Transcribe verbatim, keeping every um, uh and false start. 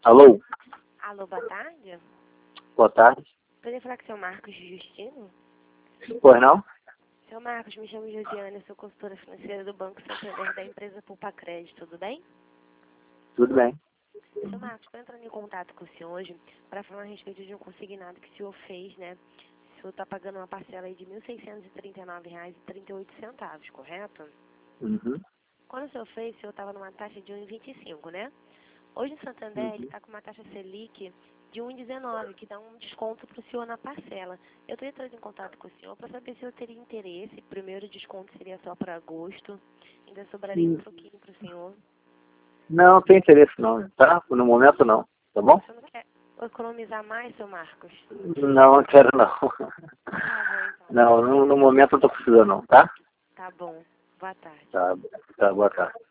Alô? Alô, boa tarde. Boa tarde. Poderia falar com o seu Marcos Justino? Pois não? Seu Marcos, me chamo Josiane, sou consultora financeira do Banco Santander da empresa Poupa Crédito, tudo bem? Tudo bem. Seu Marcos, estou entrando em contato com o senhor hoje para falar a respeito de um consignado que o senhor fez, né? O senhor está pagando uma parcela aí de mil seiscentos e trinta e nove reais e trinta e oito centavos, correto? Uhum. Quando o senhor fez, o senhor estava numa taxa de um vírgula vinte e cinco, né? Hoje o Santander ele Uhum. está com uma taxa Selic de um vírgula dezenove, que dá um desconto para o senhor na parcela. Eu estou entrando em contato com o senhor para saber se eu teria interesse. Primeiro, o desconto seria só para agosto. Ainda sobraria um Hum. troquinho para o senhor. Não, não tem interesse não, tá? No momento não, tá bom? O senhor não quer economizar mais, seu Marcos? Não, não quero não. Tá bom, então. Não, no, no momento eu tô precisando não, tá? Tá bom. Boa tarde. Tá, tá, boa tarde.